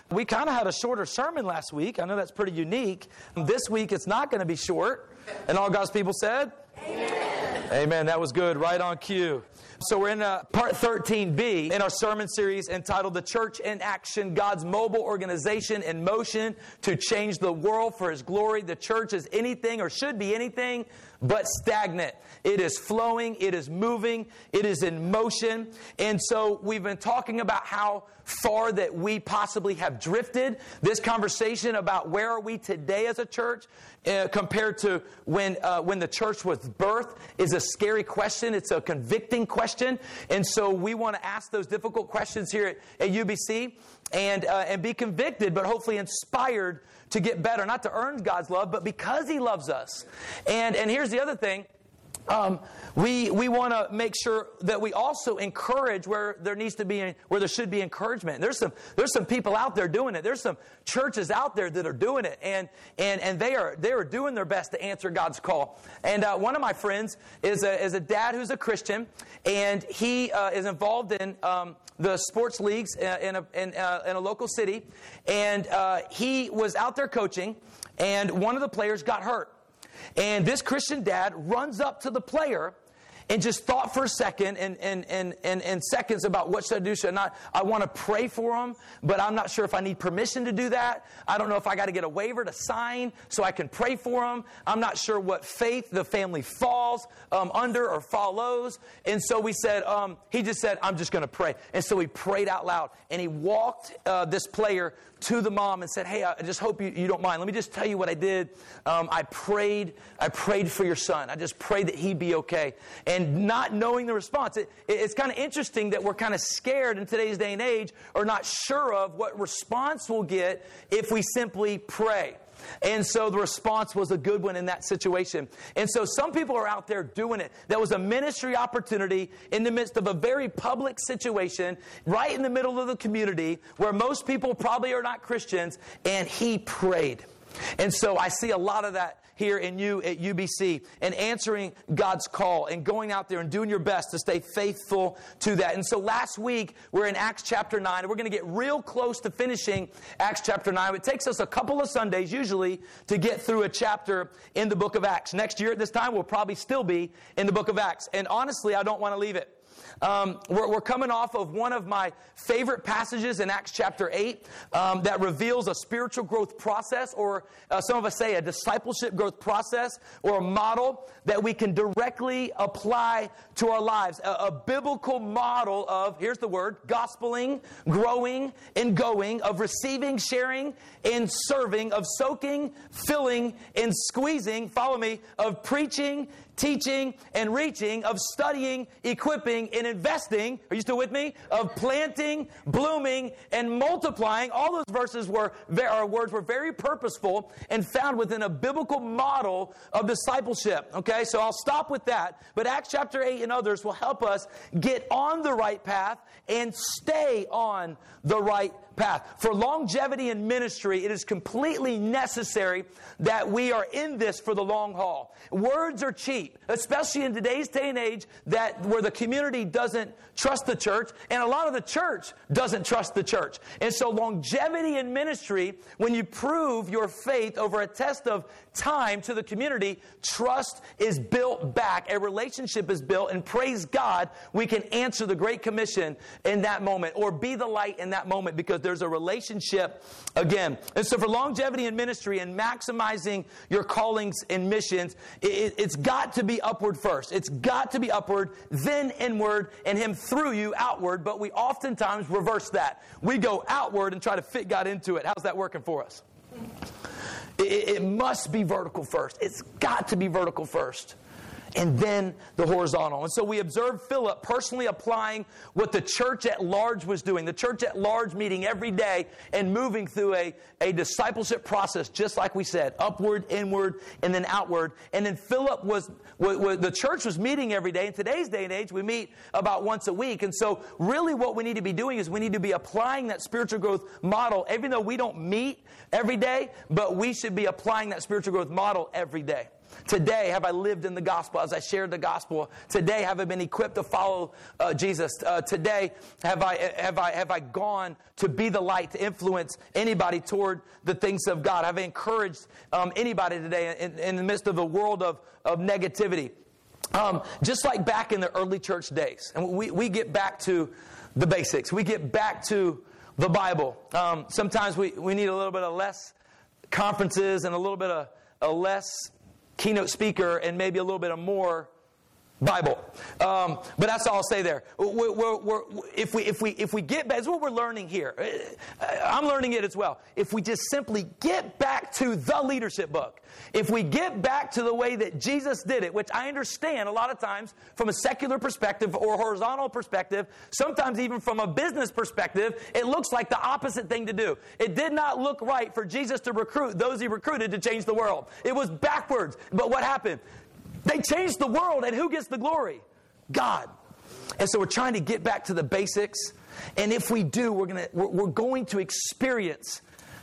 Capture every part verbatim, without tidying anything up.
We kind of had a shorter sermon last week. I know that's pretty unique. This week it's not going to be short. And all God's people said? Amen. Amen. That was good. Right on cue. So we're in uh, part thirteen B in our sermon series entitled The Church in Action, God's Mobile Organization in Motion to Change the World for His Glory. The church is anything or should be anything but stagnant. It is flowing. It is moving. It is in motion. And so we've been talking about how far that we possibly have drifted. This conversation about where are we today as a church uh, compared to when uh, when the church was birthed is a scary question. It's a convicting question. And so we want to ask those difficult questions here at, at U B C and uh, and be convicted, but hopefully inspired to get better. Not to earn God's love, but because He loves us. And and here's the other thing. Um, we we want to make sure that we also encourage where there needs to be where there should be encouragement. There's some there's some people out there doing it. There's some churches out there that are doing it, and and and they are they are doing their best to answer God's call. And uh, one of my friends is a is a dad who's a Christian, and he uh, is involved in um, the sports leagues in a in, uh, in a local city, and uh, he was out there coaching, and one of the players got hurt. And this Christian dad runs up to the player and just thought for a second and, and, and, and, and seconds about what should I do, should I not. I want to pray for him, but I'm not sure if I need permission to do that. I don't know if I got to get a waiver to sign so I can pray for him. I'm not sure what faith the family falls um, under or follows. And so we said, um, he just said, I'm just going to pray. And so he prayed out loud. And he walked uh, this player to the mom and said, hey, I just hope you, you don't mind. Let me just tell you what I did. Um, I prayed. I prayed for your son. I just prayed that he'd be okay. And not knowing the response. It, it's kind of interesting that we're kind of scared in today's day and age or not sure of what response we'll get if we simply pray. And so the response was a good one in that situation. And so some people are out there doing it. That was a ministry opportunity in the midst of a very public situation, right in the middle of the community, where most people probably are not Christians, and he prayed. And so I see a lot of that here in you at U B C and answering God's call and going out there and doing your best to stay faithful to that. And so last week we're in Acts chapter nine and we're going to get real close to finishing Acts chapter nine. It takes us a couple of Sundays usually to get through a chapter in the book of Acts. Next year at this time we'll probably still be in the book of Acts. And honestly, I don't want to leave it. Um, we're, we're coming off of one of my favorite passages in Acts chapter eight um, that reveals a spiritual growth process, or uh, some of us say a discipleship growth process, or a model that we can directly apply to our lives. A, a biblical model of, here's the word, gospeling, growing, and going, of receiving, sharing, and serving, of soaking, filling, and squeezing, follow me, of preaching, teaching, and reaching, of studying, equipping, and investing, are you still with me? Of planting, blooming, and multiplying. All those verses were, our words were very purposeful and found within a biblical model of discipleship. Okay, so I'll stop with that. But Acts chapter eight and others will help us get on the right path and stay on the right path. For longevity in ministry, it is completely necessary that we are in this for the long haul. Words are cheap, especially in today's day and age that where the community doesn't trust the church, and a lot of the church doesn't trust the church. And so longevity in ministry, when you prove your faith over a test of time to the community, trust is built back. A relationship is built, and praise God, we can answer the Great Commission in that moment, or be the light in that moment, because there's a relationship again. And so for longevity in ministry and maximizing your callings and missions, it, it's got to be upward first. It's got to be upward, then inward, and Him through you outward. But we oftentimes reverse that. We go outward and try to fit God into it. How's that working for us? It, it must be vertical first. It's got to be vertical first, and then the horizontal. And so we observed Philip personally applying what the church at large was doing. The church at large meeting every day and moving through a, a discipleship process, just like we said, upward, inward, and then outward. And then Philip was, was, was, the church was meeting every day. In today's day and age, we meet about once a week. And so really what we need to be doing is we need to be applying that spiritual growth model, even though we don't meet every day, but we should be applying that spiritual growth model every day. Today, have I lived in the gospel as I shared the gospel? Today, have I been equipped to follow uh, Jesus? Uh, today, have I have I have I gone to be the light to influence anybody toward the things of God? Have I encouraged um, anybody today in, in the midst of a world of of negativity? Um, just like back in the early church days, and we we get back to the basics. We get back to the Bible. Um, sometimes we, we need a little bit of less conferences and a little bit of a less keynote speaker and maybe a little bit of more Bible. Um, but that's all I'll say there. We're, we're, we're, if we if we if we get back, that's what we're learning here. I'm learning it as well. If we just simply get back to the leadership book, if we get back to the way that Jesus did it, which I understand a lot of times from a secular perspective or horizontal perspective, sometimes even from a business perspective, it looks like the opposite thing to do. It did not look right for Jesus to recruit those he recruited to change the world. It was backwards. But what happened? They changed the world, and who gets the glory? God. And so we're trying to get back to the basics. And if we do, we're going to we're, we're going to experience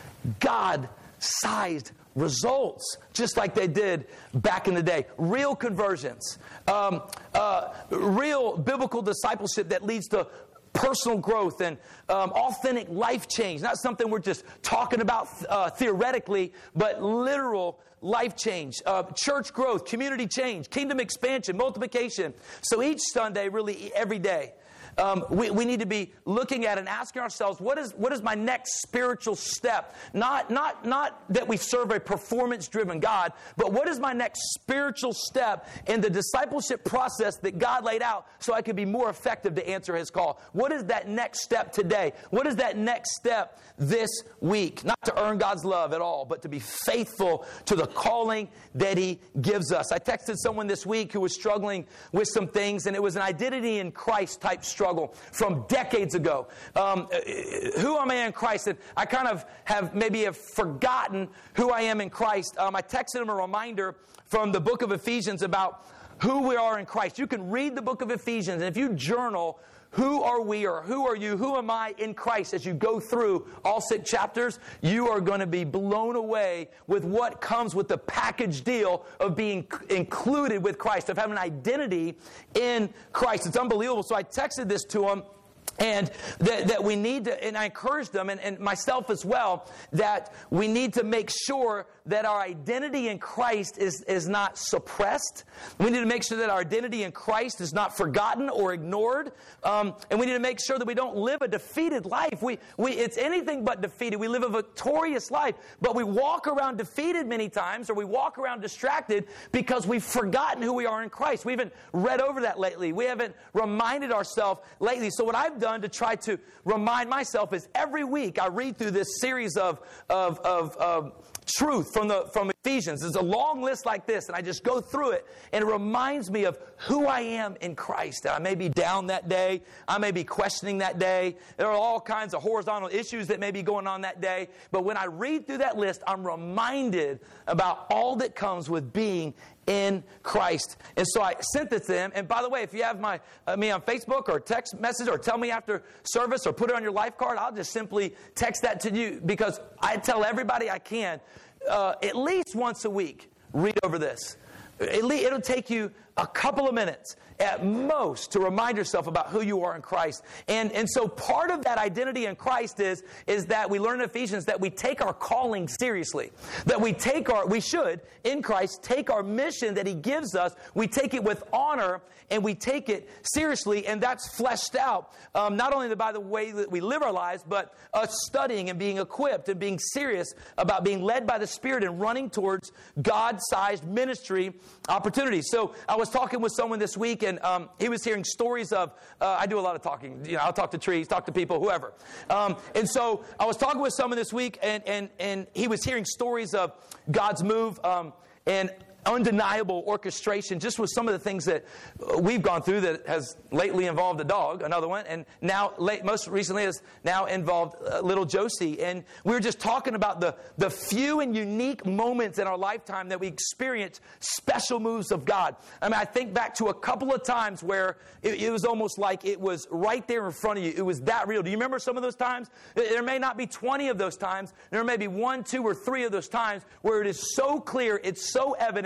God-sized results, just like they did back in the day. Real conversions, um, uh, real biblical discipleship that leads to personal growth and um, authentic life change. Not something we're just talking about uh, theoretically, but literal life change, uh, church growth, community change, kingdom expansion, multiplication. So each Sunday, really every day, Um, we, we need to be looking at and asking ourselves, what is what is my next spiritual step? Not, not, not that we serve a performance-driven God, but what is my next spiritual step in the discipleship process that God laid out so I could be more effective to answer His call? What is that next step today? What is that next step this week? Not to earn God's love at all, but to be faithful to the calling that He gives us. I texted someone this week who was struggling with some things, and it was an identity in Christ type struggle. From decades ago. Um, who am I in Christ? And I kind of have maybe have forgotten who I am in Christ. Um, I texted him a reminder from the book of Ephesians about who we are in Christ. You can read the book of Ephesians, and if you journal, who are we or who are you, who am I in Christ, as you go through all six chapters, you are going to be blown away with what comes with the package deal of being included with Christ, of having an identity in Christ. It's unbelievable. So I texted this to him. And that, that we need to, and I encourage them, and, and myself as well, that we need to make sure that our identity in Christ is, is not suppressed. We need to make sure that our identity in Christ is not forgotten or ignored. Um, and we need to make sure that we don't live a defeated life. We, we, it's anything but defeated. We live a victorious life, but we walk around defeated many times, or we walk around distracted because we've forgotten who we are in Christ. We haven't read over that lately. We haven't reminded ourselves lately. So what I've done to try to remind myself is every week I read through this series of of, of, of truth from the from Ephesians. It's a long list like this, and I just go through it, and it reminds me of who I am in Christ. I may be down that day. I may be questioning that day. There are all kinds of horizontal issues that may be going on that day. But when I read through that list, I'm reminded about all that comes with being in Christ. And so I sent it to them. And by the way, if you have my uh, me on Facebook or text message or tell me after service or put it on your life card, I'll just simply text that to you, because I tell everybody I can, uh, at least once a week, read over this. It'll take you a couple of minutes at most to remind yourself about who you are in Christ. And, and so part of that identity in Christ is, is that we learn in Ephesians that we take our calling seriously. That we take our, we should, in Christ, take our mission that He gives us, we take it with honor, and we take it seriously, and that's fleshed out, um, not only by the way that we live our lives, but us studying and being equipped and being serious about being led by the Spirit and running towards God-sized ministry opportunities. So I was talking with someone this week, and um, he was hearing stories of, uh, I do a lot of talking, you know, I'll talk to trees, talk to people, whoever. Um, and so I was talking with someone this week, and, and, and he was hearing stories of God's move, um, and undeniable orchestration, just with some of the things that we've gone through that has lately involved a dog, another one, and now, late, most recently, has now involved uh, little Josie. And we were just talking about the, the few and unique moments in our lifetime that we experience special moves of God. I mean, I think back to a couple of times where it, it was almost like it was right there in front of you. It was that real. Do you remember some of those times? There may not be twenty of those times. There may be one, two, or three of those times where it is so clear, it's so evident,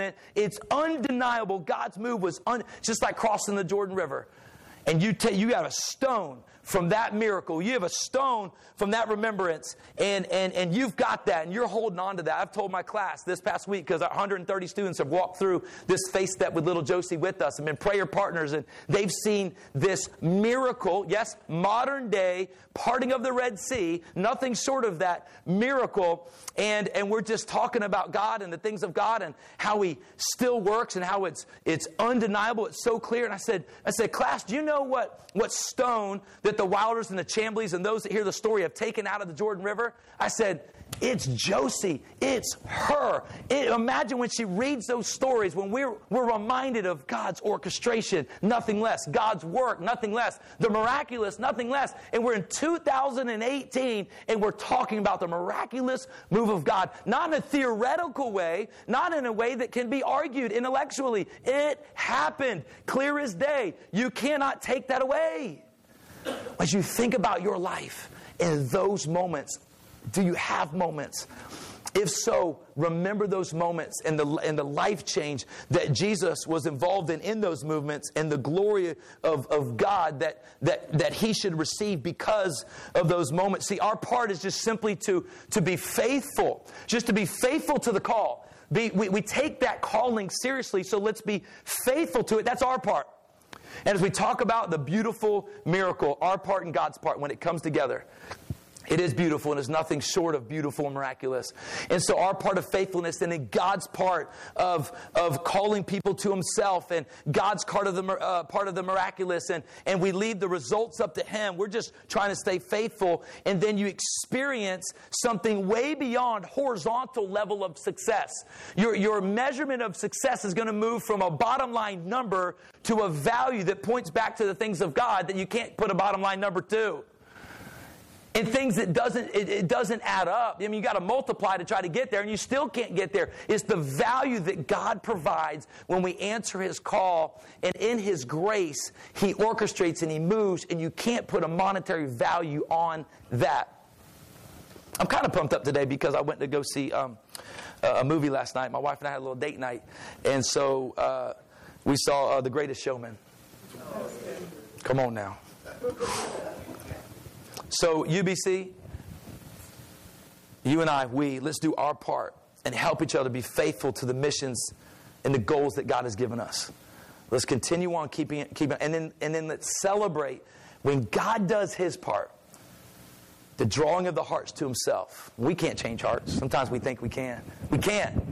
moment, it's undeniable. God's move was un- just like crossing the Jordan River. And you, ta- you have a stone from that miracle. You have a stone from that remembrance. And, and, and you've got that. And you're holding on to that. I've told my class this past week, because one hundred thirty students have walked through this Faith Step with little Josie with us and been prayer partners. And they've seen this miracle. Yes, modern day parting of the Red Sea. Nothing short of that miracle. And, and we're just talking about God and the things of God and how He still works and how it's, it's undeniable. It's so clear. And I said, I said, class, do you know what, what stone that the Wilders and the Chambleys and those that hear the story have taken out of the Jordan River? I said, it's Josie. It's her. It, imagine when she reads those stories, when we're, we're reminded of God's orchestration, nothing less. God's work, nothing less. The miraculous, nothing less. And we're in two thousand eighteen, and we're talking about the miraculous move of God. Not in a theoretical way, not in a way that can be argued intellectually. It happened, clear as day. You cannot take that away. As you think about your life in those moments, do you have moments? If so, remember those moments and the, and the life change that Jesus was involved in in those movements and the glory of, of God that, that, that He should receive because of those moments. See, our part is just simply to, to be faithful, just to be faithful to the call. Be, we, we take that calling seriously, so let's be faithful to it. That's our part. And as we talk about the beautiful miracle, our part and God's part, when it comes together, it is beautiful and is nothing short of beautiful and miraculous. And so our part of faithfulness and in God's part of, of calling people to Himself and God's part of the, uh, part of the miraculous, and, and we leave the results up to Him. We're just trying to stay faithful, and then you experience something way beyond horizontal level of success. Your, your measurement of success is going to move from a bottom line number to a value that points back to the things of God that you can't put a bottom line number to. And things that doesn't, it, it doesn't add up. I mean, you got to multiply to try to get there, and you still can't get there. It's the value that God provides when we answer His call, and in His grace, He orchestrates and He moves, and you can't put a monetary value on that. I'm kind of pumped up today because I went to go see um, a movie last night. My wife and I had a little date night, and so uh, we saw uh, The Greatest Showman. Come on now. So, U B C, you and I, we, let's do our part and help each other be faithful to the missions and the goals that God has given us. Let's continue on keeping it, keeping it, and then, and then let's celebrate when God does His part, the drawing of the hearts to Himself. We can't change hearts. Sometimes we think we can. We can't.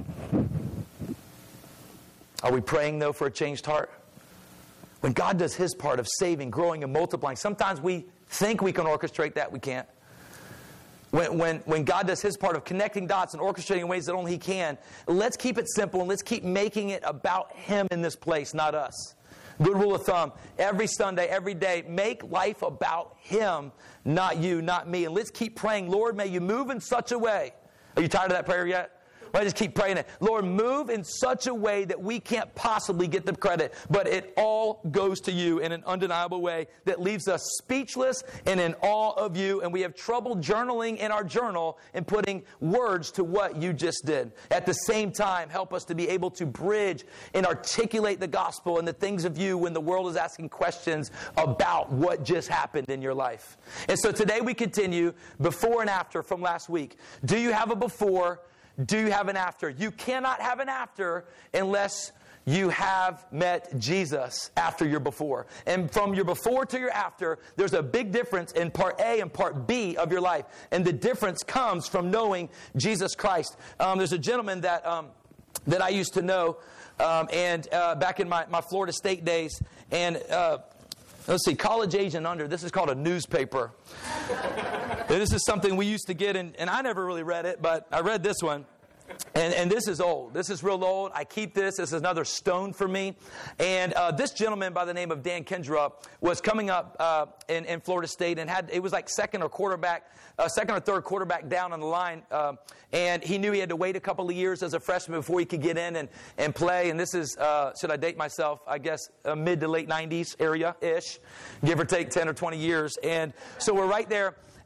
Are we praying, though, for a changed heart? When God does His part of saving, growing, and multiplying, sometimes we think we can orchestrate that. We can't. When, when, when God does His part of connecting dots and orchestrating in ways that only He can, let's keep it simple and let's keep making it about Him in this place, not us. Good rule of thumb, every Sunday, every day, make life about Him, not you, not me. And let's keep praying, Lord, may You move in such a way. Are you tired of that prayer yet? Well, I just keep praying it. Lord, move in such a way that we can't possibly get the credit, but it all goes to You in an undeniable way that leaves us speechless and in awe of You, and we have trouble journaling in our journal and putting words to what You just did. At the same time, help us to be able to bridge and articulate the gospel and the things of You when the world is asking questions about what just happened in your life. And so today we continue before and after from last week. Do you have a before? Do you have an after? You cannot have an after unless you have met Jesus after your before. And from your before to your after, there's a big difference in part A and part B of your life. And the difference comes from knowing Jesus Christ. Um, there's a gentleman that um, that I used to know um, and uh, back in my, my Florida State days. And uh, let's see, college age and under, this is called a newspaper. This is something we used to get, and, and I never really read it, but I read this one. And, and this is old. This is real old. I keep this. This is another stone for me. And uh, this gentleman by the name of Dan Kendra was coming up uh, in, in Florida State and had it was like second or quarterback, uh, second or third quarterback down on the line. Uh, and he knew he had to wait a couple of years as a freshman before he could get in and, and play. And this is, uh, should I date myself, I guess, uh, mid to late nineties area-ish, give or take ten or twenty years. And so we're right there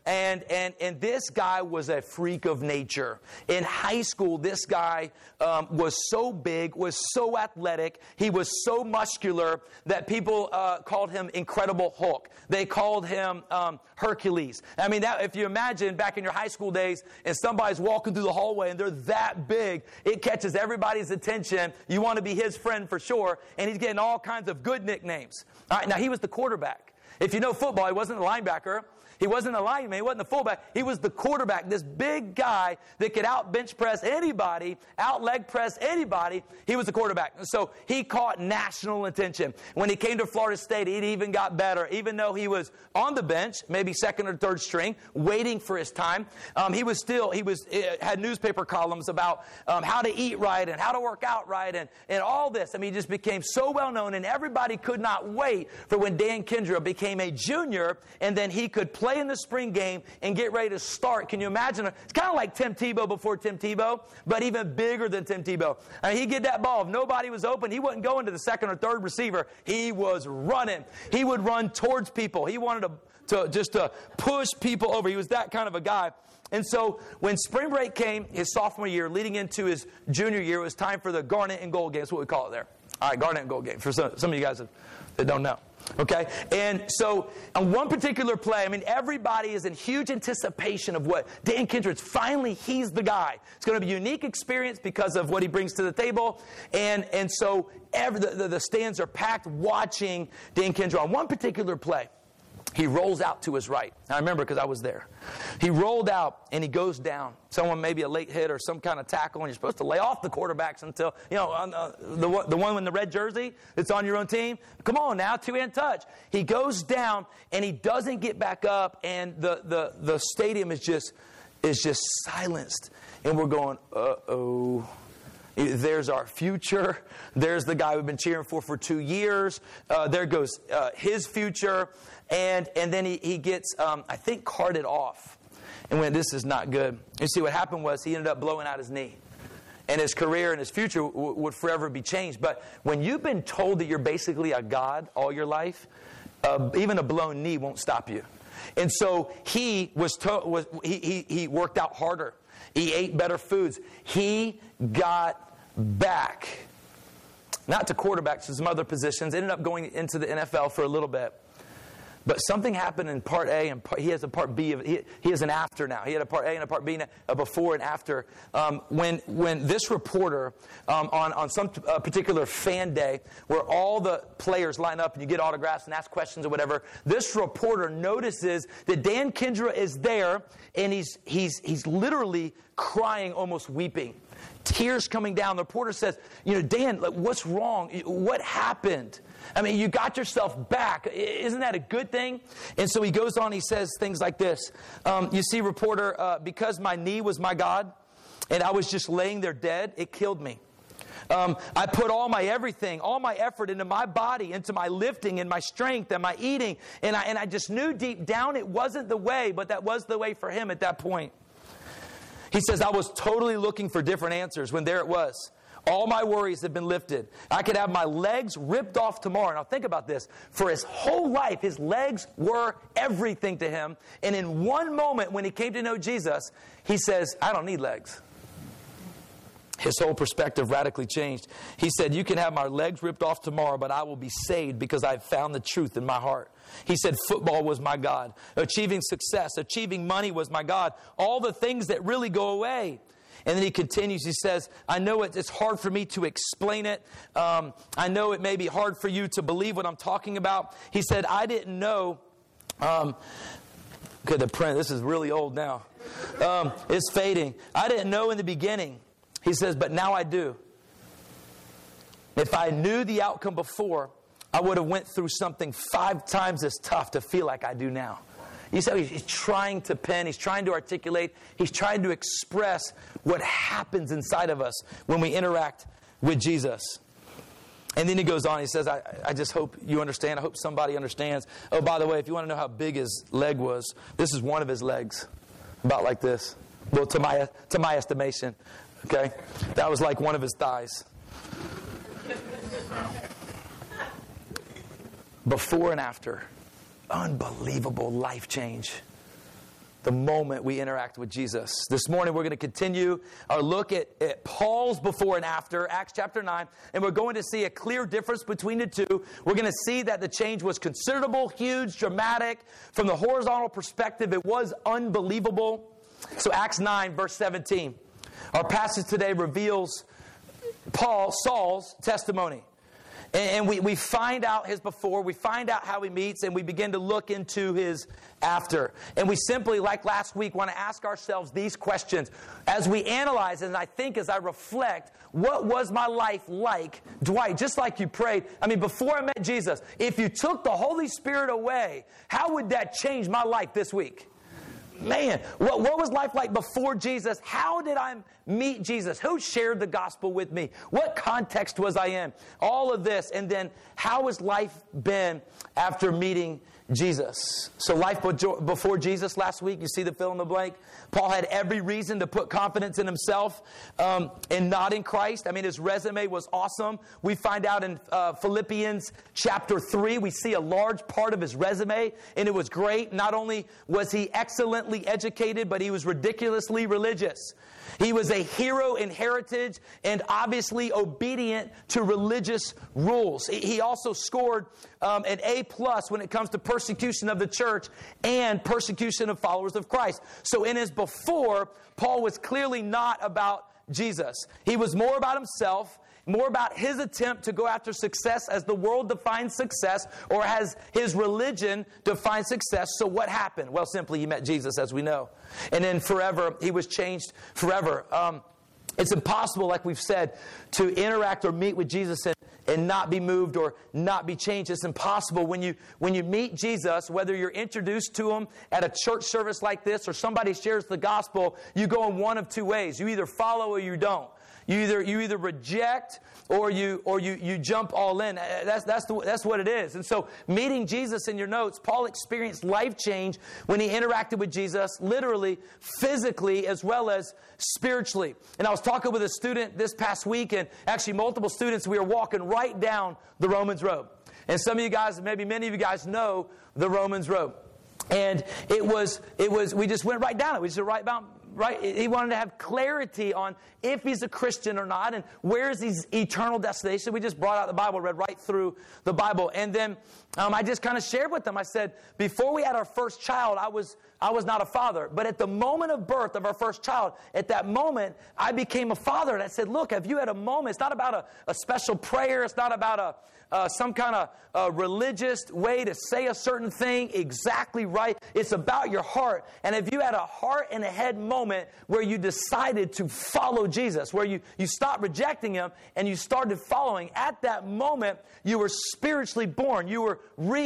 And, and, and this guy was a freak of nature. In high school, this guy um, was so big, was so athletic, he was so muscular that people uh, called him Incredible Hulk. They called him um, Hercules. I mean, that, if you imagine back in your high school days and somebody's walking through the hallway and they're that big, it catches everybody's attention. You want to be his friend for sure. And he's getting all kinds of good nicknames. All right, now he was the quarterback. If you know football, he wasn't a linebacker. He wasn't a lineman. He wasn't the fullback. He was the quarterback. This big guy that could out bench press anybody, out leg press anybody. He was the quarterback. So he caught national attention. When he came to Florida State, it even got better. Even though he was on the bench, maybe second or third string, waiting for his time, um, he was still, he was had newspaper columns about um, how to eat right and how to work out right and, and all this. I mean, he just became so well known, and everybody could not wait for when Dan Kendra became a junior, and then he could play in the spring game and get ready to start. Can you imagine? It's kind of like Tim Tebow before Tim Tebow, but even bigger than Tim Tebow. I mean, he'd get that ball. If nobody was open, he wouldn't go into the second or third receiver. He was running. He would run towards people. He wanted to, to just to push people over. He was that kind of a guy. And so when spring break came, his sophomore year, leading into his junior year, it was time for the Garnet and Gold game. That's what we call it there. All right, Garnet and Gold game, for some, some of you guys that, that don't know. Okay? And so on one particular play, I mean, everybody is in huge anticipation of what Dan Kendrick, finally, he's the guy. It's going to be a unique experience because of what he brings to the table. And, and so every, the, the, the stands are packed watching Dan Kendrick. On one particular play, he rolls out to his right. I remember because I was there. He rolled out and he goes down. Someone, maybe a late hit or some kind of tackle, and you're supposed to lay off the quarterbacks until, you know, on, uh, the, one, the one in the red jersey that's on your own team. Come on now, two-hand touch. He goes down and he doesn't get back up, and the, the, the stadium is just, is just silenced. And we're going, uh-oh. There's our future. There's the guy we've been cheering for for two years. Uh, there goes uh, his future. And and then he, he gets, um, I think, carted off. And when this is not good. You see, what happened was he ended up blowing out his knee. And his career and his future w- would forever be changed. But when you've been told that you're basically a god all your life, uh, even a blown knee won't stop you. And so he was, to- was he, he he worked out harder. He ate better foods. He got back, not to quarterbacks, to some other positions. Ended up going into the N F L for a little bit. But something happened in part A, and part, he has a part B. Of, he, he has an after now. He had a part A and a part B, a before and after. Um, when when this reporter, um, on, on some uh, particular fan day, where all the players line up and you get autographs and ask questions or whatever, this reporter notices that Dan Kendra is there, and he's he's he's literally crying, almost weeping. Tears coming down. The reporter says, you know, Dan, like, what's wrong? What happened? I mean, you got yourself back. Isn't that a good thing? And so he goes on, he says things like this. Um, you see, reporter, uh, because my knee was my God, and I was just laying there dead, it killed me. Um, I put all my everything, all my effort into my body, into my lifting and my strength and my eating. And I, and I just knew deep down it wasn't the way, but that was the way for him at that point. He says, I was totally looking for different answers when there it was. All my worries had been lifted. I could have my legs ripped off tomorrow. Now think about this. For his whole life, his legs were everything to him. And in one moment when he came to know Jesus, he says, I don't need legs. His whole perspective radically changed. He said, you can have my legs ripped off tomorrow, but I will be saved because I've found the truth in my heart. He said, football was my God. Achieving success, achieving money was my God. All the things that really go away. And then he continues, he says, I know it, it's hard for me to explain it. Um, I know it may be hard for you to believe what I'm talking about. He said, I didn't know. Um, okay, the print, this is really old now. Um, it's fading. I didn't know in the beginning. He says, but now I do. If I knew the outcome before, I would have went through something five times as tough to feel like I do now. You see, he's trying to pen, he's trying to articulate, he's trying to express what happens inside of us when we interact with Jesus. And then he goes on, he says, I, I just hope you understand, I hope somebody understands. Oh, by the way, if you want to know how big his leg was, this is one of his legs, about like this. Well, to my, to my estimation, okay? That was like one of his thighs. Before and after. Unbelievable life change. the moment we interact with Jesus. This morning we're going to continue our look at, at Paul's before and after, Acts chapter nine, and we're going to see a clear difference between the two. We're going to see that the change was considerable, huge, dramatic. From the horizontal perspective, it was unbelievable. So Acts nine, verse seventeen. Our passage today reveals Paul, Saul's testimony. And we, we find out his before, we find out how he meets, and we begin to look into his after. And we simply, like last week, want to ask ourselves these questions. As we analyze, and I think as I reflect, what was my life like, Dwight, just like you prayed? I mean, before I met Jesus, if you took the Holy Spirit away, how would that change my life this week? Man, what, what was life like before Jesus? How did I meet Jesus? Who shared the gospel with me? What context was I in? All of this. And then how has life been after meeting Jesus? So life before Jesus last week, you see the fill in the blank. Paul had every reason to put confidence in himself um, and not in Christ. I mean, his resume was awesome. We find out in uh, Philippians chapter three, we see a large part of his resume, and it was great. Not only was he excellently educated, but he was ridiculously religious. He was a hero in heritage and obviously obedient to religious rules. He also scored um, an A plus when it comes to persecution of the church and persecution of followers of Christ. So in his before, Paul was clearly not about Jesus. He was more about himself, more about his attempt to go after success as the world defines success, or as his religion defines success. So what happened? Well, simply he met Jesus, as we know. And then forever, he was changed forever. Um, it's impossible, like we've said, to interact or meet with Jesus and, and not be moved or not be changed. It's impossible. When you, when you meet Jesus, whether you're introduced to him at a church service like this or somebody shares the gospel, you go in one of two ways. You either follow or you don't. You either you either reject or you or you you jump all in. That's that's the, that's what it is. And so, meeting Jesus in your notes, Paul experienced life change when he interacted with Jesus, literally, physically, as well as spiritually. And I was talking with a student this past week, and actually multiple students. We were walking right down the Romans Road, and some of you guys, maybe many of you guys, know the Romans Road. And it was it was we just went right down it. We just went right down. Right? He wanted to have clarity on if he's a Christian or not and where is his eternal destination. We just brought out the Bible, read right through the Bible. And then um, I just kind of shared with them. I said, before we had our first child, I was I was not a father. But at the moment of birth of our first child, at that moment, I became a father. And I said, look, have you had a moment? It's not about a, a special prayer. It's not about a Uh, some kind of uh, religious way to say a certain thing exactly right. It's about your heart. And if you had a heart and a head moment where you decided to follow Jesus, where you, you stopped rejecting him and you started following, at that moment, you were spiritually born. You were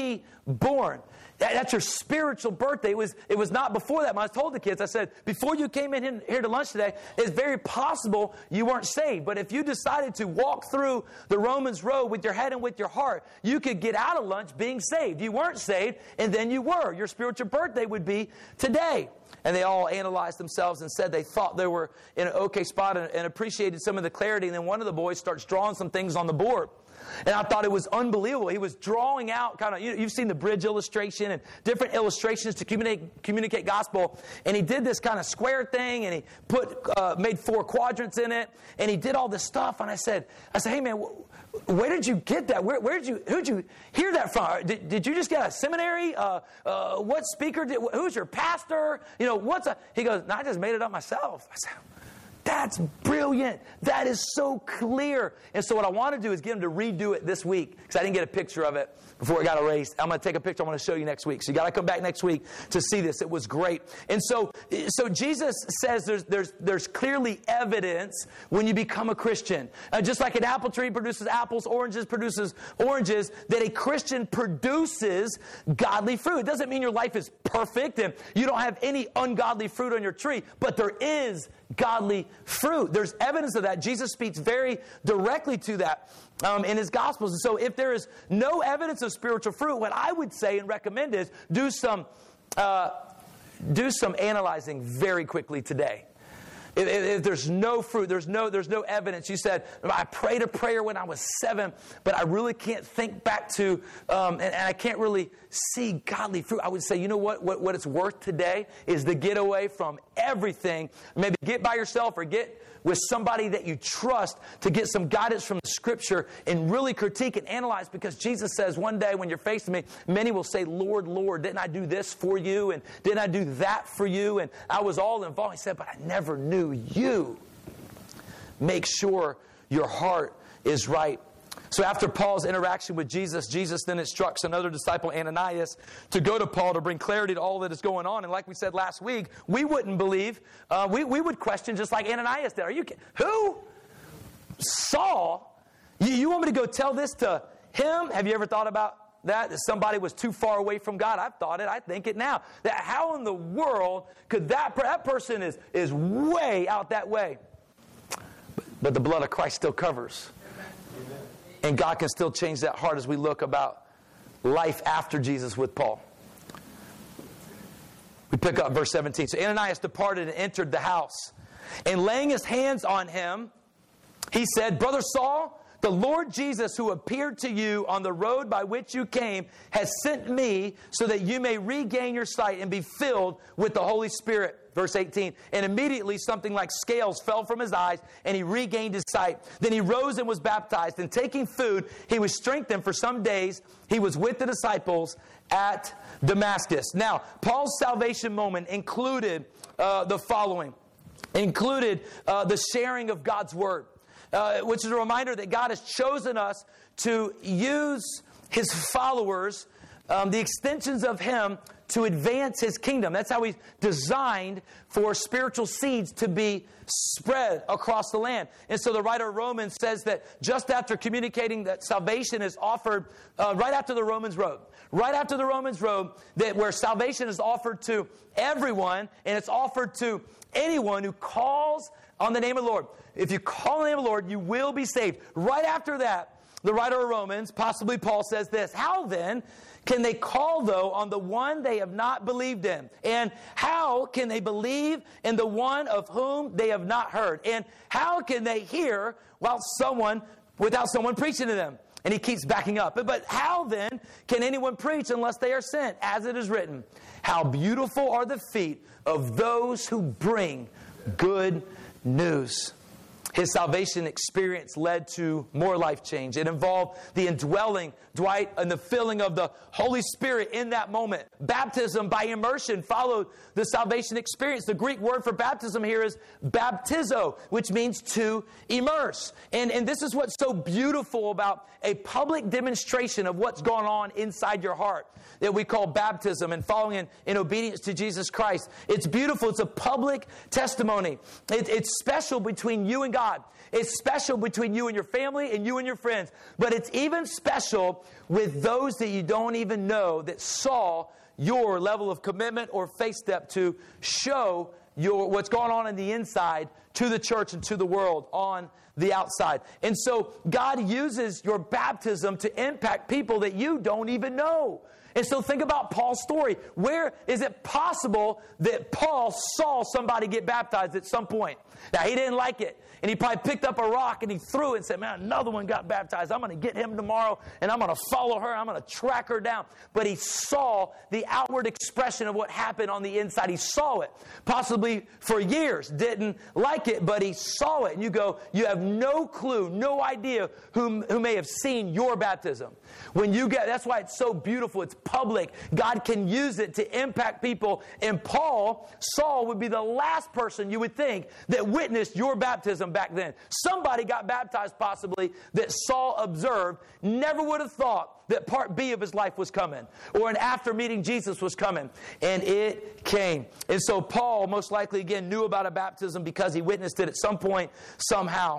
reborn. That, that's your spiritual birthday. It was, it was not before that. When I told the kids, I said, before you came in here to lunch today, it's very possible you weren't saved. But if you decided to walk through the Romans Road with your head and with your heart, you could get out of lunch being saved. You weren't saved, and then you were. Your spiritual birthday would be today. And they all analyzed themselves and said they thought they were in an okay spot and, and appreciated some of the clarity. And then one of the boys starts drawing some things on the board. And I thought it was unbelievable. He was drawing out kind of, you know, you've seen the bridge illustration and different illustrations to communicate, communicate gospel. And he did this kind of square thing, and he put uh, made four quadrants in it, and he did all this stuff. And I said, I said, hey man, wh- where did you get that? Where, where did you, who did you hear that from? Did, did you just get a seminary? Uh, uh, what speaker did? Who's your pastor? You know, what's a? He goes, no, I just made it up myself. I said, that's brilliant. That is so clear. And so what I want to do is get him to redo it this week, because I didn't get a picture of it before it got erased. I'm going to take a picture. I want to show you next week. So you got to come back next week to see this. It was great. And so, so Jesus says there's, there's, there's clearly evidence when you become a Christian. Uh, just like an apple tree produces apples, oranges produces oranges, that a Christian produces godly fruit. It doesn't mean your life is perfect and you don't have any ungodly fruit on your tree, but there is godly fruit. There's evidence of that. Jesus speaks very directly to that um, in his Gospels. And so if there is no evidence of spiritual fruit, what I would say and recommend is do some, uh, do some analyzing very quickly today. if, if there's no fruit, there's no, there's no evidence. You said, I prayed a prayer when I was seven, but I really can't think back to, um, and, and I can't really see godly fruit. I would say, you know what, what, what it's worth today is to get away from everything. Maybe get by yourself or get with somebody that you trust to get some guidance from the Scripture and really critique and analyze, because Jesus says one day when you're facing me, many will say, Lord, Lord, didn't I do this for you? And didn't I do that for you? And I was all involved. He said, but I never knew you. Make sure your heart is right. So after Paul's interaction with Jesus, Jesus then instructs another disciple, Ananias, to go to Paul to bring clarity to all that is going on. And like we said last week, we wouldn't believe. Uh, we, we would question just like Ananias did. Are you kidding? Who? Saul? You, you want me to go tell this to him? Have you ever thought about that? That somebody was too far away from God? I've thought it. I think it now. That how in the world could that, that person is, is way out that way? But, but the blood of Christ still covers. And God can still change that heart as we look about life after Jesus with Paul. We pick up verse seventeen. So Ananias departed and entered the house. And laying his hands on him, he said, Brother Saul, the Lord Jesus who appeared to you on the road by which you came has sent me so that you may regain your sight and be filled with the Holy Spirit. Verse eighteen, and immediately something like scales fell from his eyes, and he regained his sight. Then he rose and was baptized, and taking food, he was strengthened for some days. He was with the disciples at Damascus. Now, Paul's salvation moment included uh, the following. Included uh, the sharing of God's Word, uh, which is a reminder that God has chosen us to use His followers, um, the extensions of Him, to advance His kingdom. That's how He's designed for spiritual seeds to be spread across the land. And so the writer of Romans says that just after communicating that salvation is offered, uh, right after the Romans road, right after the Romans road, that where salvation is offered to everyone, and it's offered to anyone who calls on the name of the Lord. If you call on the name of the Lord, you will be saved. Right after that, the writer of Romans, possibly Paul, says this, how then can they call, though, on the one they have not believed in? And how can they believe in the one of whom they have not heard? And how can they hear while someone, without someone preaching to them? And he keeps backing up. But, but how then can anyone preach unless they are sent? As it is written, how beautiful are the feet of those who bring good news. His salvation experience led to more life change. It involved the indwelling, Dwight, and the filling of the Holy Spirit in that moment. Baptism by immersion followed the salvation experience. The Greek word for baptism here is baptizo, which means to immerse. And, and this is what's so beautiful about a public demonstration of what's going on inside your heart that we call baptism and following in, in obedience to Jesus Christ. It's beautiful. It's a public testimony. It, it's special between you and God. It's special between you and your family and you and your friends. But it's even special with those that you don't even know that saw your level of commitment or faith step to show your what's going on in the inside to the church and to the world on the outside. And so God uses your baptism to impact people that you don't even know. And so think about Paul's story. Where is it possible that Paul saw somebody get baptized at some point? Now, he didn't like it. And he probably picked up a rock and he threw it and said, man, another one got baptized. I'm going to get him tomorrow and I'm going to follow her. I'm going to track her down. But he saw the outward expression of what happened on the inside. He saw it. Possibly for years. Didn't like it, but he saw it. And you go, you have no clue, no idea who, who may have seen your baptism. When you get, that's why it's so beautiful. It's public. God can use it to impact people. And Paul, Saul would be the last person you would think that witnessed your baptism back then. Somebody got baptized possibly that Saul observed, never would have thought that part B of his life was coming, or an after meeting Jesus was coming, and it came. And so Paul most likely again knew about a baptism because he witnessed it at some point, somehow.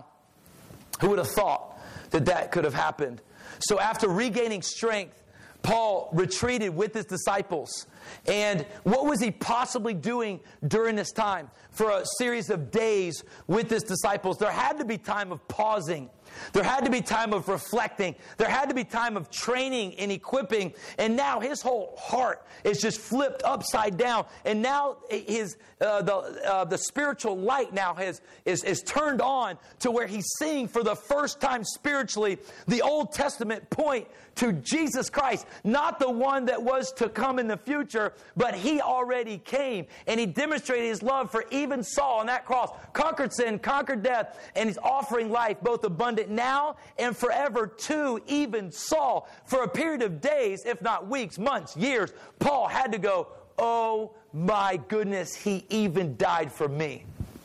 Who would have thought that that could have happened? So after regaining strength, Paul retreated with his disciples. And what was he possibly doing during this time? For a series of days with his disciples, there had to be time of pausing. There had to be time of reflecting. There had to be time of training and equipping. And now his whole heart is just flipped upside down. And now his uh, the uh, the spiritual light now has is is turned on to where he's seeing for the first time spiritually the Old Testament point to Jesus Christ, not the one that was to come in the future, but he already came. And he demonstrated his love for even Saul on that cross, conquered sin, conquered death, and he's offering life both abundant now and forever to even Saul. For a period of days, if not weeks, months, years, Paul had to go, oh my goodness, he even died for me.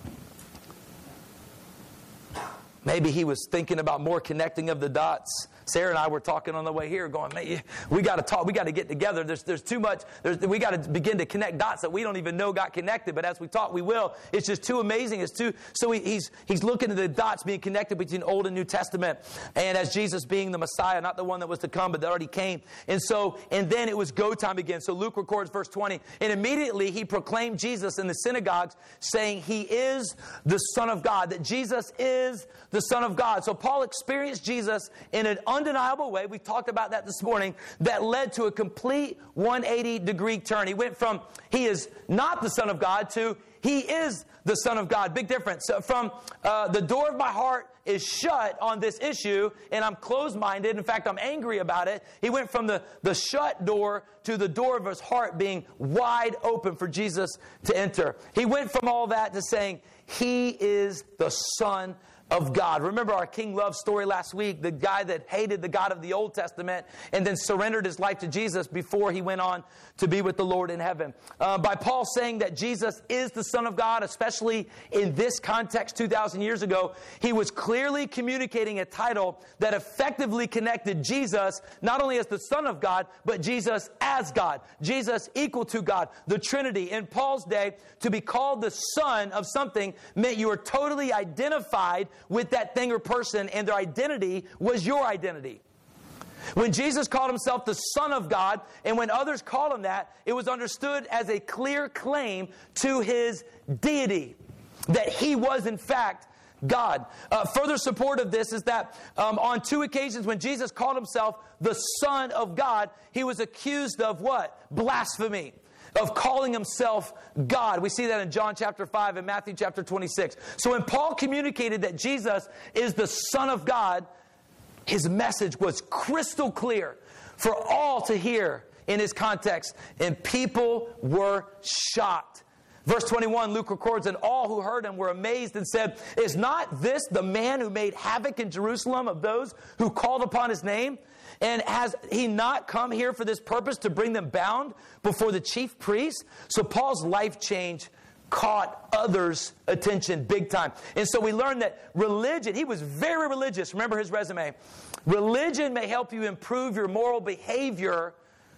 Maybe he was thinking about more connecting of the dots. Sarah and I were talking on the way here going, man, we got to talk, we got to get together. There's there's too much, there's, we got to begin to connect dots that we don't even know got connected, but as we talk, we will. It's just too amazing. It's too, so he, he's he's looking at the dots being connected between Old and New Testament, and as Jesus being the Messiah, not the one that was to come, but that already came. And so, and then it was go time again. So Luke records verse twenty, and immediately he proclaimed Jesus in the synagogues, saying he is the Son of God, that Jesus is the Son of God. So Paul experienced Jesus in an undeniable way. We talked about that this morning. That led to a complete one hundred eighty degree turn. He went from he is not the Son of God to he is the Son of God. Big difference. So from uh, the door of my heart is shut on this issue, and I'm closed-minded. In fact, I'm angry about it. He went from the, the shut door to the door of his heart being wide open for Jesus to enter. He went from all that to saying he is the Son of God. Remember our King Love story last week, the guy that hated the God of the Old Testament and then surrendered his life to Jesus before he went on to be with the Lord in heaven. Uh, by Paul saying that Jesus is the Son of God, especially in this context two thousand years ago, he was clearly communicating a title that effectively connected Jesus not only as the Son of God, but Jesus as God. Jesus equal to God, the Trinity. In Paul's day, to be called the Son of something meant you were totally identified with that thing or person, and their identity was your identity. When Jesus called himself the Son of God, and when others called him that, it was understood as a clear claim to his deity, that he was in fact God. Uh, further support of this is that um, on two occasions when Jesus called himself the Son of God, he was accused of what? Blasphemy. Of calling himself God. We see that in John chapter five and Matthew chapter twenty-six. So when Paul communicated that Jesus is the Son of God, his message was crystal clear for all to hear in his context. And people were shocked. Verse twenty-one, Luke records, and all who heard him were amazed and said, is not this the man who made havoc in Jerusalem of those who called upon his name? And has he not come here for this purpose to bring them bound before the chief priests? So Paul's life change caught others' attention big time. And so we learned that religion, he was very religious. Remember his resume. Religion may help you improve your moral behavior,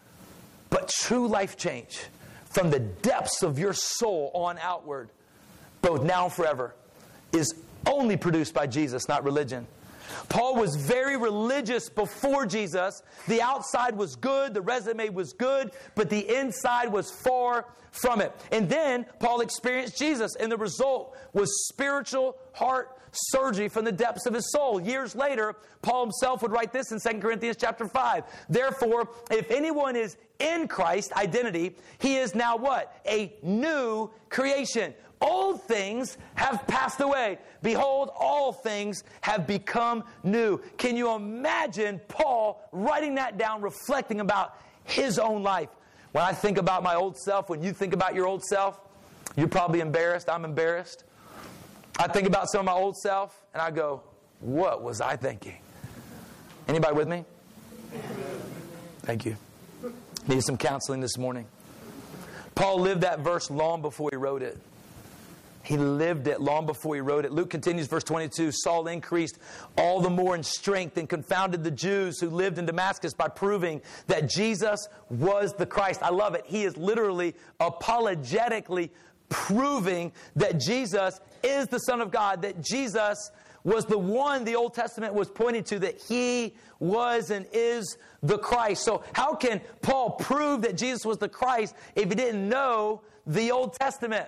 but true life change from the depths of your soul on outward, both now and forever, is only produced by Jesus, not religion. Paul was very religious before Jesus. The outside was good, the resume was good, but the inside was far from it. And then Paul experienced Jesus, and the result was spiritual heart surgery from the depths of his soul. Years later, Paul himself would write this in Second Corinthians chapter five. Therefore, if anyone is in Christ, identity, he is now what? A new creation. Old things have passed away. Behold, all things have become new. Can you imagine Paul writing that down, reflecting about his own life? When I think about my old self, when you think about your old self, you're probably embarrassed. I'm embarrassed. I think about some of my old self, and I go, what was I thinking? Anybody with me? Thank you. Needed some counseling this morning. Paul lived that verse long before he wrote it. He lived it long before he wrote it. Luke continues, verse twenty-two, Saul increased all the more in strength and confounded the Jews who lived in Damascus by proving that Jesus was the Christ. I love it. He is literally apologetically proving that Jesus is the Son of God, that Jesus was the one the Old Testament was pointing to, that he was and is the Christ. So how can Paul prove that Jesus was the Christ if he didn't know the Old Testament?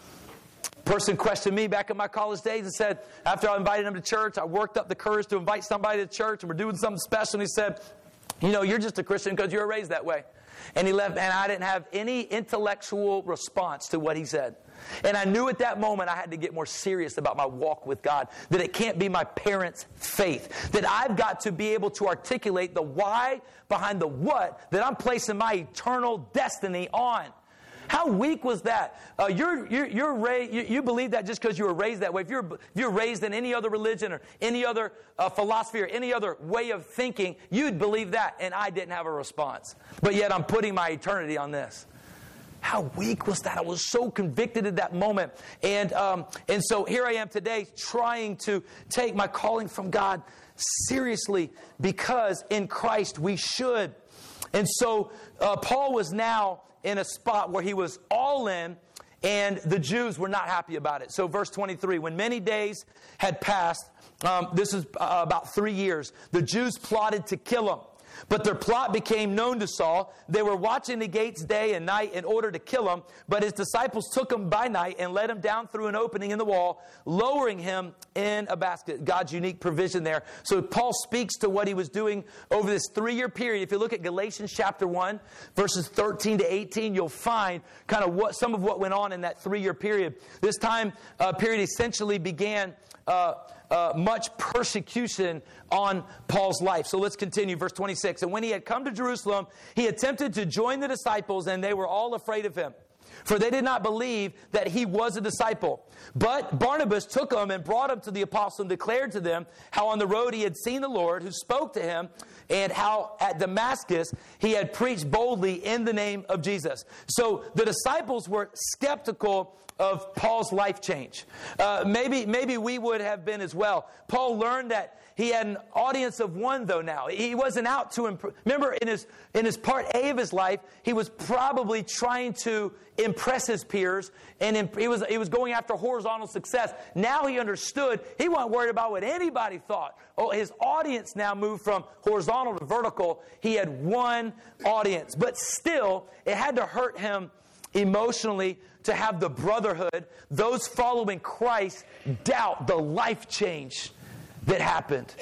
Person questioned me back in my college days and said, after I invited him to church, I worked up the courage to invite somebody to church, and we're doing something special, and he said, you know, you're just a Christian because you were raised that way. And he left, and I didn't have any intellectual response to what he said. And I knew at that moment I had to get more serious about my walk with God, that it can't be my parents' faith, that I've got to be able to articulate the why behind the what that I'm placing my eternal destiny on. How weak was that? Uh, you're, you're, you're raised, you, you believe that just because you were raised that way. If you're, if you're raised in any other religion or any other uh, philosophy or any other way of thinking, you'd believe that, and I didn't have a response. But yet I'm putting my eternity on this. How weak was that? I was so convicted at that moment. And, um, and so here I am today trying to take my calling from God seriously, because in Christ we should. And so uh, Paul was now in a spot where he was all in, and the Jews were not happy about it. So verse twenty-three, when many days had passed, um, this is uh, about three years, the Jews plotted to kill him. But their plot became known to Saul. They were watching the gates day and night in order to kill him. But his disciples took him by night and led him down through an opening in the wall, lowering him in a basket. God's unique provision there. So Paul speaks to what he was doing over this three-year period. If you look at Galatians chapter one, verses thirteen to eighteen, you'll find kind of what some of what went on in that three-year period. This time uh, period essentially began Uh, uh, much persecution on Paul's life. So let's continue, verse twenty-six. And when he had come to Jerusalem, he attempted to join the disciples, and they were all afraid of him, for they did not believe that he was a disciple. But Barnabas took him and brought him to the apostles and declared to them how on the road he had seen the Lord, who spoke to him, and how at Damascus he had preached boldly in the name of Jesus. So the disciples were skeptical of Paul's life change. Uh, maybe, maybe we would have been as well. Paul learned that he had an audience of one, though, now. He wasn't out to impress. Remember, in his, in his part A of his life, he was probably trying to impress his peers, and imp- he was, he was going after horizontal success. Now he understood. He wasn't worried about what anybody thought. Oh, his audience now moved from horizontal to vertical. He had one audience. But still, it had to hurt him emotionally to have the brotherhood, those following Christ, doubt the life change that happened.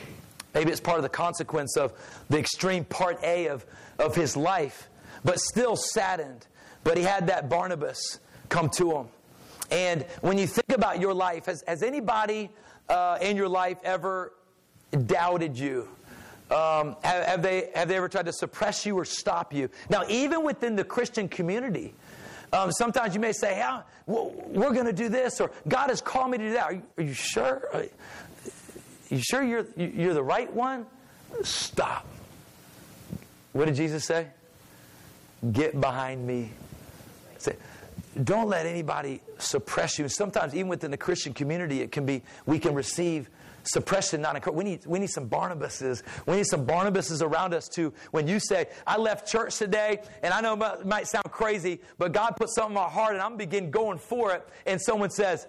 Maybe it's part of the consequence of the extreme part A of, of his life, but still saddened. But he had that Barnabas come to him. And when you think about your life, has, has anybody uh, in your life ever doubted you? Um, have, have they have they ever tried to suppress you or stop you? Now, even within the Christian community, Um, sometimes you may say, "Yeah, well, we're going to do this," or "God has called me to do that." Are you, are you sure? Are you sure you're you're the right one? Stop. What did Jesus say? Get behind me. Say, don't let anybody suppress you. Sometimes, even within the Christian community, it can be we can receive suppression, not encouragement. We need, we need some Barnabases. We need some Barnabases around us too. When you say, I left church today, and I know it might sound crazy, but God put something in my heart, and I'm begin going for it, and someone says,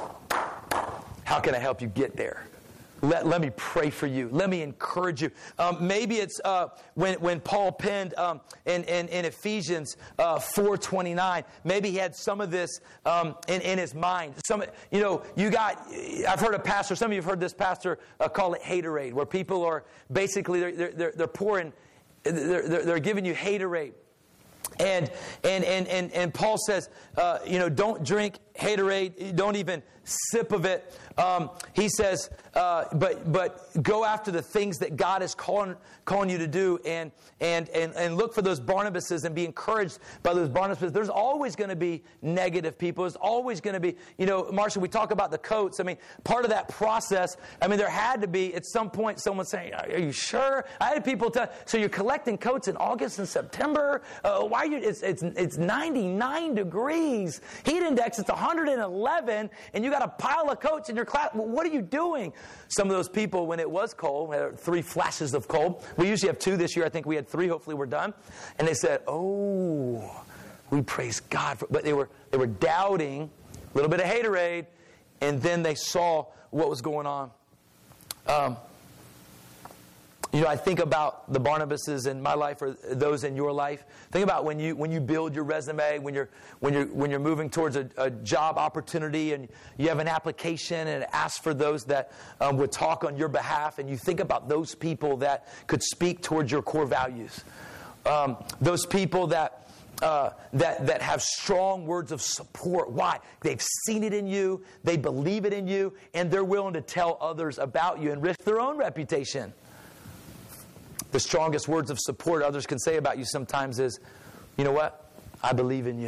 how can I help you get there? Let, let me pray for you. Let me encourage you. Um, maybe it's uh, when, when Paul penned um, in, in, in Ephesians uh, four twenty-nine. Maybe he had some of this um, in, in his mind. Some, you know, you got, I've heard a pastor, some of you have heard this pastor uh, call it haterade, where people are basically, they're, they're, they're pouring, they're, they're, they're giving you haterade. And, and, and, and, and Paul says, uh, you know, don't drink haterade, don't even sip of it. Um, he says, uh, but but go after the things that God is calling calling you to do, and and and and look for those Barnabases and be encouraged by those Barnabases. There's always going to be negative people. There's always going to be, you know, Marcia, we talk about the coats. I mean, part of that process, I mean, there had to be at some point someone saying, are you sure? I had people tell, so you're collecting coats in August and September? Uh, why are you, it's, it's, it's ninety-nine degrees. Heat index, it's one hundred eleven, and you got a pile of coats in your class. What are you doing? Some of those people, when it was cold, we had three flashes of cold. We usually have two this year. I think we had three. Hopefully we're done. And they said, oh, we praise God. For, but they were they were doubting, a little bit of haterade, and then they saw what was going on. Um, you know, I think about the Barnabases in my life or those in your life. Think about when you when you build your resume, when you're when you're when you're moving towards a, a job opportunity, and you have an application and it asks for those that um, would talk on your behalf, and you think about those people that could speak towards your core values, um, those people that. Uh, that, that have strong words of support. Why? They've seen it in you, they believe it in you, and they're willing to tell others about you and risk their own reputation. The strongest words of support others can say about you sometimes is, you know what? I believe in you.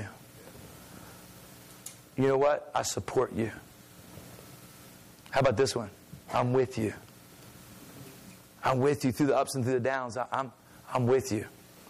You know what? I support you. How about this one? I'm with you. I'm with you through the ups and through the downs. I, I'm, I'm with you.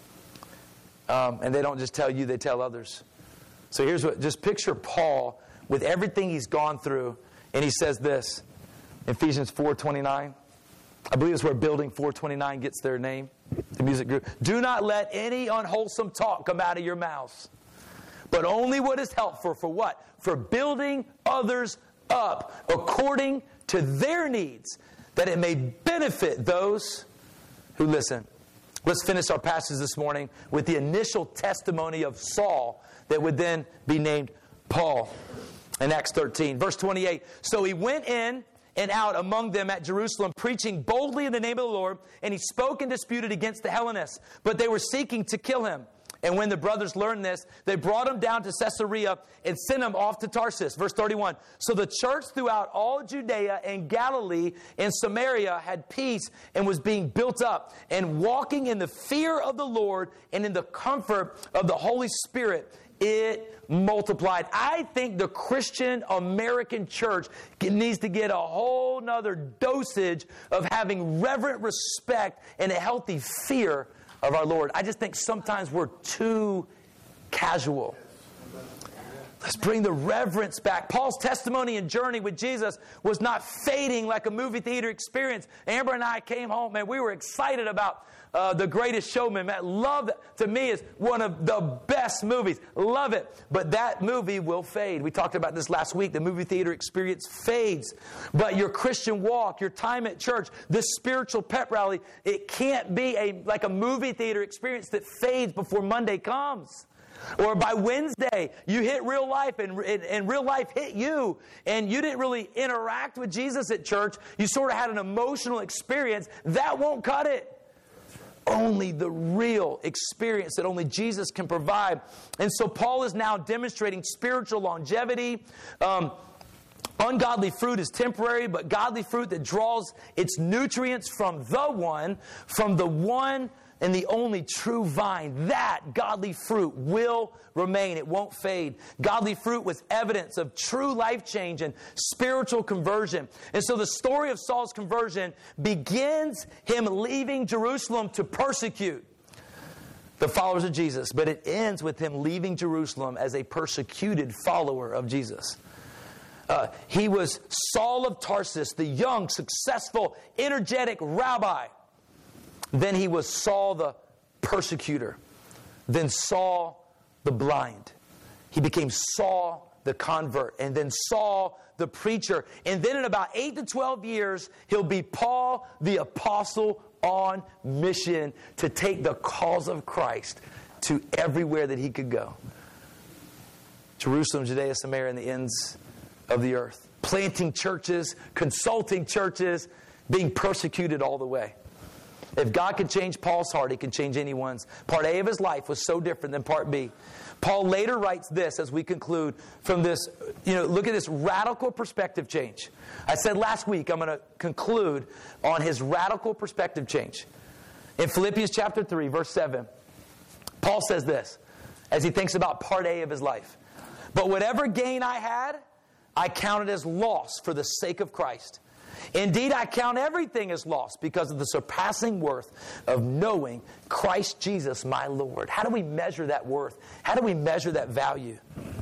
Um, and they don't just tell you, they tell others. So here's what, just picture Paul with everything he's gone through, and he says this, Ephesians four twenty-nine. I believe it's where Building four twenty-nine gets their name, the music group. Do not let any unwholesome talk come out of your mouths, but only what is helpful for what? For building others up according to their needs, that it may benefit those who listen. Let's finish our passage this morning with the initial testimony of Saul that would then be named Paul in Acts thirteen. Verse twenty-eight, so he went in and out among them at Jerusalem, preaching boldly in the name of the Lord, and he spoke and disputed against the Hellenists, but they were seeking to kill him. And when the brothers learned this, they brought him down to Caesarea and sent him off to Tarsus. Verse thirty-one. So the church throughout all Judea and Galilee and Samaria had peace and was being built up and walking in the fear of the Lord and in the comfort of the Holy Spirit. It multiplied. I think the Christian American church needs to get a whole nother dosage of having reverent respect and a healthy fear of our Lord. I just think sometimes we're too casual. Let's bring the reverence back. Paul's testimony and journey with Jesus was not fading like a movie theater experience. Amber and I came home, man, we were excited about uh, The Greatest Showman. Man, love that. To me, is one of the best movies. Love it. But that movie will fade. We talked about this last week. The movie theater experience fades. But your Christian walk, your time at church, this spiritual pep rally, it can't be a like a movie theater experience that fades before Monday comes. Or by Wednesday, you hit real life and, and, and real life hit you. And you didn't really interact with Jesus at church. You sort of had an emotional experience. That won't cut it. Only the real experience that only Jesus can provide. And so Paul is now demonstrating spiritual longevity. Um, ungodly fruit is temporary, but godly fruit that draws its nutrients from the one, from the one and the only true vine, that godly fruit will remain. It won't fade. Godly fruit was evidence of true life change and spiritual conversion. And so the story of Saul's conversion begins him leaving Jerusalem to persecute the followers of Jesus, but it ends with him leaving Jerusalem as a persecuted follower of Jesus. Uh, he was Saul of Tarsus, the young, successful, energetic rabbi. Then he was Saul the persecutor. Then Saul the blind. He became Saul the convert. And then Saul the preacher. And then in about eight to twelve years, he'll be Paul the apostle on mission to take the cause of Christ to everywhere that he could go. Jerusalem, Judea, Samaria, and the ends of the earth. Planting churches, consulting churches, being persecuted all the way. If God could change Paul's heart, He can change anyone's. Part A of his life was so different than Part B. Paul later writes this as we conclude from this, you know, look at this radical perspective change. I said last week I'm going to conclude on his radical perspective change. In Philippians chapter three, verse seven, Paul says this as he thinks about Part A of his life. But whatever gain I had, I counted as loss for the sake of Christ. Indeed, I count everything as loss because of the surpassing worth of knowing Christ Jesus, my Lord. How do we measure that worth? How do we measure that value?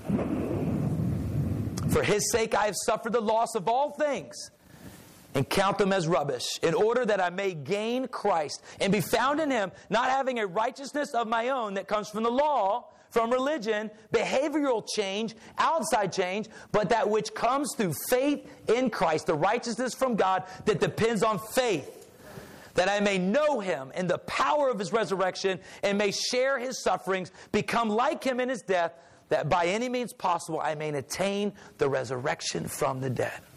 For His sake, I have suffered the loss of all things and count them as rubbish, in order that I may gain Christ and be found in Him, not having a righteousness of my own that comes from the law, from religion, behavioral change, outside change, but that which comes through faith in Christ, the righteousness from God that depends on faith, that I may know Him in the power of His resurrection and may share His sufferings, become like Him in His death, that by any means possible I may attain the resurrection from the dead.